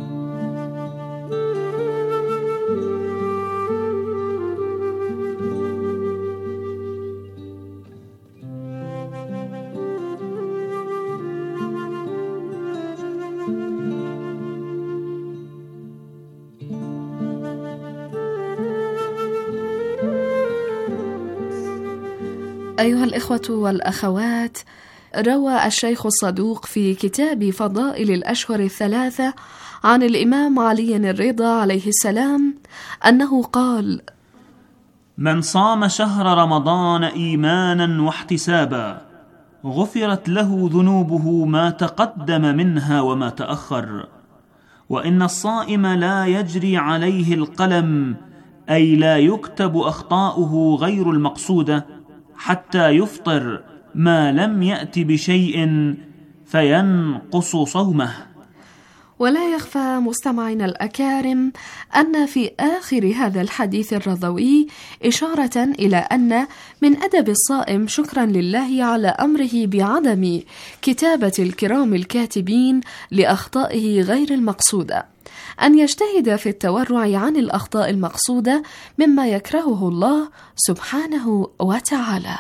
أيها الإخوة والأخوات، روى الشيخ الصدوق في كتاب فضائل الأشهر الثلاثة عن الإمام علي الرضا عليه السلام أنه قال: من صام شهر رمضان إيمانا واحتسابا غفرت له ذنوبه ما تقدم منها وما تأخر، وإن الصائم لا يجري عليه القلم، أي لا يكتب أخطاؤه غير المقصودة حتى يفطر ما لم يأت بشيء فينقص صومه. ولا يخفى مستمعينا الأكارم أن في آخر هذا الحديث الرضوي إشارة إلى أن من أدب الصائم شكرا لله على أمره بعدم كتابة الكرام الكاتبين لأخطائه غير المقصودة، أن يجتهد في التورع عن الأخطاء المقصودة مما يكرهه الله سبحانه وتعالى.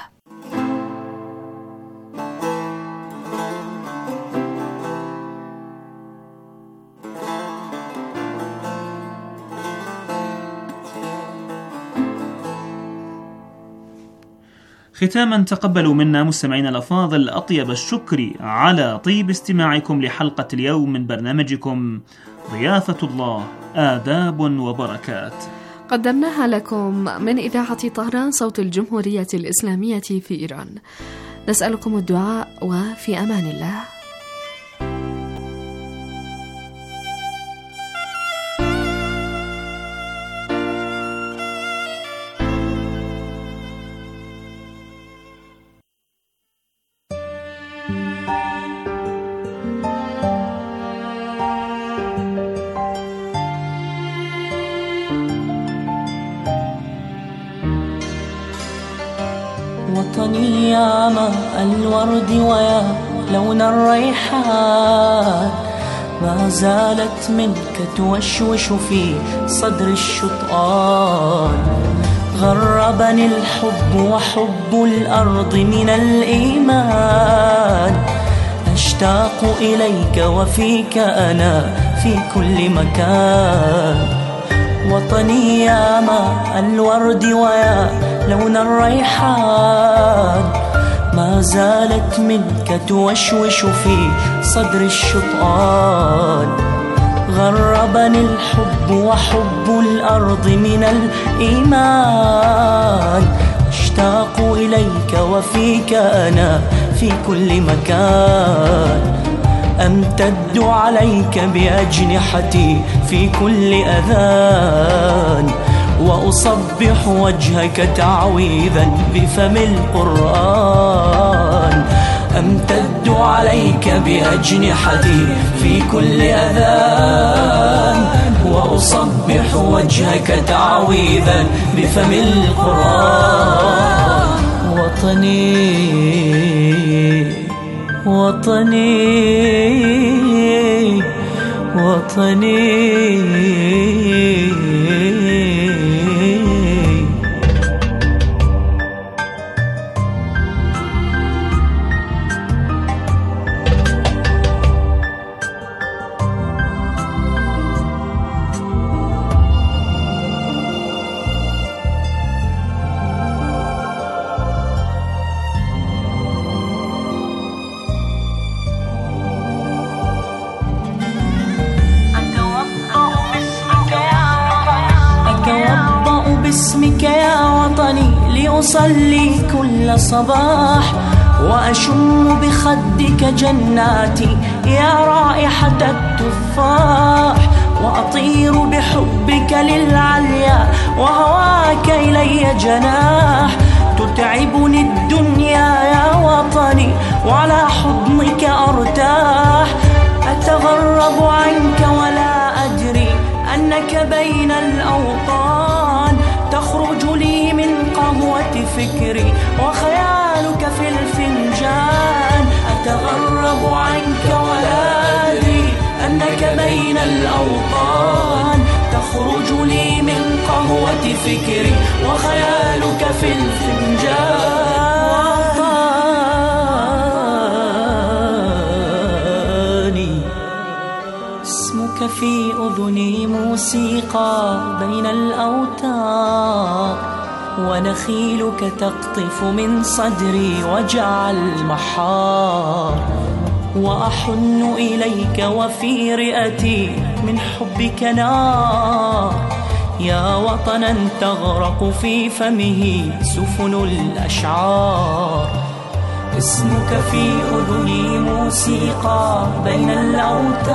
ختاما تقبلوا منا مستمعينا الأفاضل أطيب الشكر على طيب استماعكم لحلقة اليوم من برنامجكم ضيافة الله آداب وبركات، قدمناها لكم من إذاعة طهران صوت الجمهورية الإسلامية في إيران. نسألكم الدعاء وفي أمان الله. وطني يا ماء الورد ويا لون الريحان، ما زالت منك توشوش في صدر الشطآن. غربني الحب وحب الأرض من الإيمان، أشتاق إليك وفيك أنا في كل مكان. وطني يا ماء الورد ويا لون الريحان، ما زالت منك توشوش في صدر الشطآن. غربني الحب وحب الأرض من الإيمان، أشتاق إليك وفيك أنا في كل مكان. أمتد عليك بأجنحتي في كل أذان، وأصبح وجهك تعويذا بفم القرآن. أمتد عليك بأجنحتي في كل أذان، وأصبح وجهك تعويذا بفم القرآن. وطني وطني وطني باسمك يا وطني لأصلي كل صباح، وأشم بخدك جناتي يا رائحة التفاح. وأطير بحبك للعليا وهواك إلي جناح. تتعبني الدنيا يا وطني وعلى حضنك أرتاح. أتغرب عنك ولا أدري أنك بين الأوطان. تخرج لي من قهوة فكري وخيالك في الفنجان. أتغرب عنك ولا أدري أنك بين الأوطان. تخرج لي من قهوة فكري وخيالك في الفنجان. وطني اسمك في أذني موسيقى بين الأوتار. ونخيلك تقطف من صدري وجع المحار. وأحن إليك وفي رئتي من حبك نار. يا وطنا تغرق في فمه سفن الأشعار. اسمك في أذني موسيقى بين الأوتار.